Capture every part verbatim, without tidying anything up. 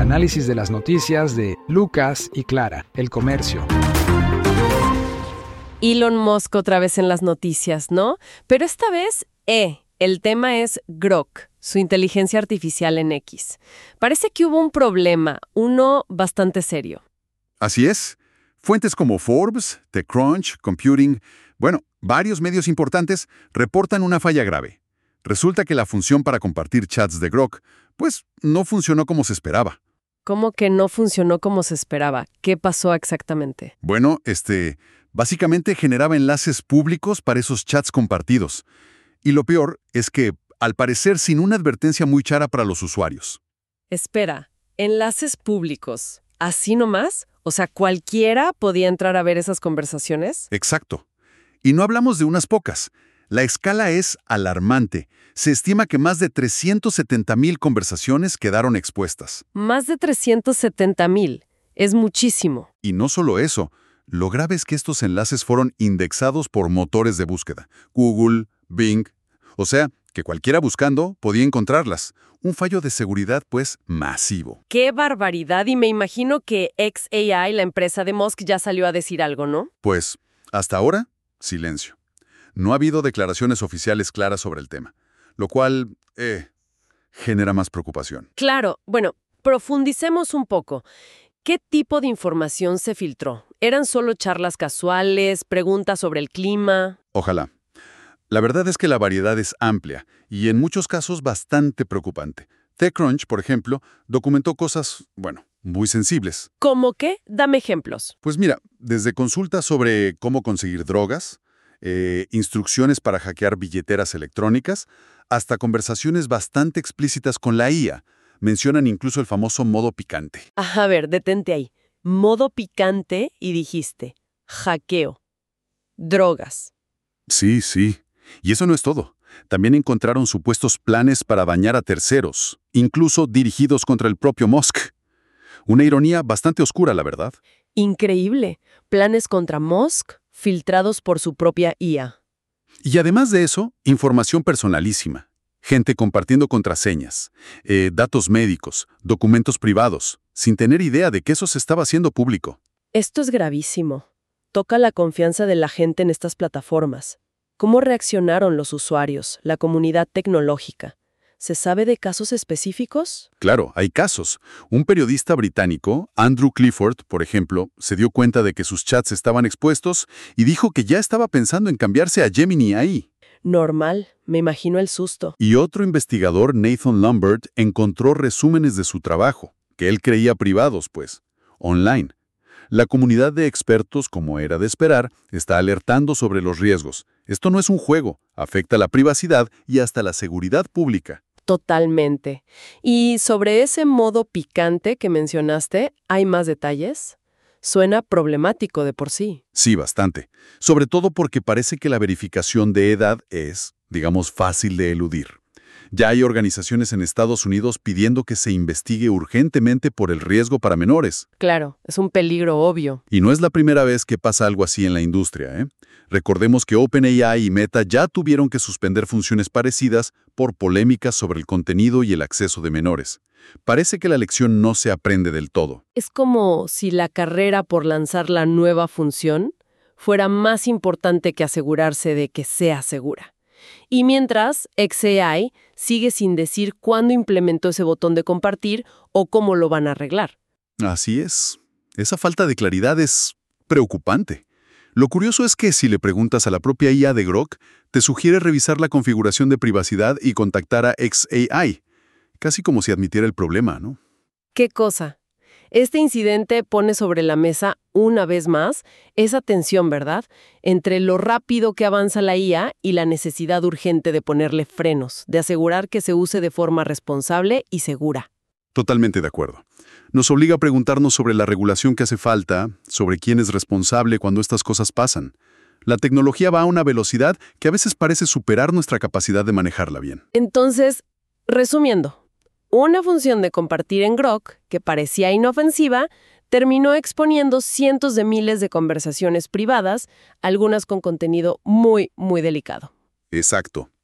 análisis de las noticias de Lucas y Clara, El Comercio. Elon Musk otra vez en las noticias, ¿no? Pero esta vez, eh, el tema es Grok, su inteligencia artificial en X. Parece que hubo un problema, uno bastante serio. Así es. Fuentes como Forbes, TechCrunch, Computing, bueno, varios medios importantes reportan una falla grave. Resulta que la función para compartir chats de Grok, pues, no funcionó como se esperaba. ¿Cómo que no funcionó como se esperaba? ¿Qué pasó exactamente? Bueno, este, básicamente generaba enlaces públicos para esos chats compartidos. Y lo peor es que, al parecer, sin una advertencia muy clara para los usuarios. Espera, ¿enlaces públicos? ¿Así nomás? O sea, ¿cualquiera podía entrar a ver esas conversaciones? Exacto. Y no hablamos de unas pocas. La escala es alarmante. Se estima que más de trescientas setenta mil conversaciones quedaron expuestas. Más de trescientos setenta mil. Es muchísimo. Y no solo eso. Lo grave es que estos enlaces fueron indexados por motores de búsqueda. Google, Bing. O sea, que cualquiera buscando podía encontrarlas. Un fallo de seguridad, pues, masivo. ¡Qué barbaridad! Y me imagino que X A I, la empresa de Musk, ya salió a decir algo, ¿no? Pues, hasta ahora, silencio. No ha habido declaraciones oficiales claras sobre el tema, lo cual, eh, genera más preocupación. Claro. Bueno, profundicemos un poco. ¿Qué tipo de información se filtró? ¿Eran solo charlas casuales, preguntas sobre el clima? Ojalá. La verdad es que la variedad es amplia y en muchos casos bastante preocupante. TechCrunch, por ejemplo, documentó cosas, bueno, muy sensibles. ¿Cómo qué? Dame ejemplos. Pues mira, desde consultas sobre cómo conseguir drogas, eh, instrucciones para hackear billeteras electrónicas, hasta conversaciones bastante explícitas con la I A. Mencionan incluso el famoso modo picante. A ver, detente ahí. Modo picante y dijiste hackeo, drogas. Sí, sí. Y eso no es todo. También encontraron supuestos planes para dañar a terceros, incluso dirigidos contra el propio Musk. Una ironía bastante oscura, la verdad. Increíble. Planes contra Musk filtrados por su propia I A. Y además de eso, información personalísima. Gente compartiendo contraseñas, eh, datos médicos, documentos privados, sin tener idea de que eso se estaba haciendo público. Esto es gravísimo. Toca la confianza de la gente en estas plataformas. ¿Cómo reaccionaron los usuarios, la comunidad tecnológica? ¿Se sabe de casos específicos? Claro, hay casos. Un periodista británico, Andrew Clifford, por ejemplo, se dio cuenta de que sus chats estaban expuestos y dijo que ya estaba pensando en cambiarse a Gemini A I. Normal, me imagino el susto. Y otro investigador, Nathan Lambert, encontró resúmenes de su trabajo, que él creía privados, pues, online. La comunidad de expertos, como era de esperar, está alertando sobre los riesgos. Esto no es un juego, afecta la privacidad y hasta la seguridad pública. Totalmente. Y sobre ese modo picante que mencionaste, ¿hay más detalles? Suena problemático de por sí. Sí, bastante. Sobre todo porque parece que la verificación de edad es, digamos, fácil de eludir. Ya hay organizaciones en Estados Unidos pidiendo que se investigue urgentemente por el riesgo para menores. Claro, es un peligro obvio. Y no es la primera vez que pasa algo así en la industria, ¿eh? Recordemos que OpenAI y Meta ya tuvieron que suspender funciones parecidas por polémicas sobre el contenido y el acceso de menores. Parece que la lección no se aprende del todo. Es como si la carrera por lanzar la nueva función fuera más importante que asegurarse de que sea segura. Y mientras, X A I sigue sin decir cuándo implementó ese botón de compartir o cómo lo van a arreglar. Así es. Esa falta de claridad es preocupante. Lo curioso es que si le preguntas a la propia I A de Grok, te sugiere revisar la configuración de privacidad y contactar a X A I. Casi como si admitiera el problema, ¿no? ¿Qué cosa? Este incidente pone sobre la mesa, una vez más, esa tensión, ¿verdad?, entre lo rápido que avanza la I A y la necesidad urgente de ponerle frenos, de asegurar que se use de forma responsable y segura. Totalmente de acuerdo. Nos obliga a preguntarnos sobre la regulación que hace falta, sobre quién es responsable cuando estas cosas pasan. La tecnología va a una velocidad que a veces parece superar nuestra capacidad de manejarla bien. Entonces, resumiendo, una función de compartir en Grok, que parecía inofensiva, terminó exponiendo cientos de miles de conversaciones privadas, algunas con contenido muy, muy delicado. Exacto.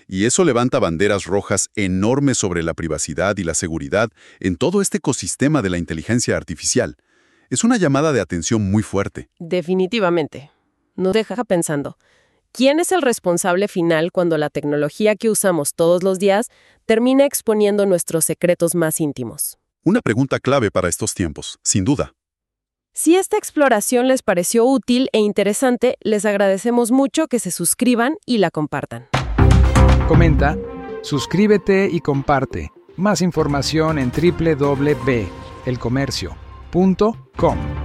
Y eso levanta banderas rojas enormes sobre la privacidad y la seguridad en todo este ecosistema de la inteligencia artificial. Es una llamada de atención muy fuerte. Definitivamente. Nos deja pensando, ¿quién es el responsable final cuando la tecnología que usamos todos los días termina exponiendo nuestros secretos más íntimos? Una pregunta clave para estos tiempos, sin duda. Si esta exploración les pareció útil e interesante, les agradecemos mucho que se suscriban y la compartan. Comenta, suscríbete y comparte. Más información en doble u doble u doble u punto el comercio punto com.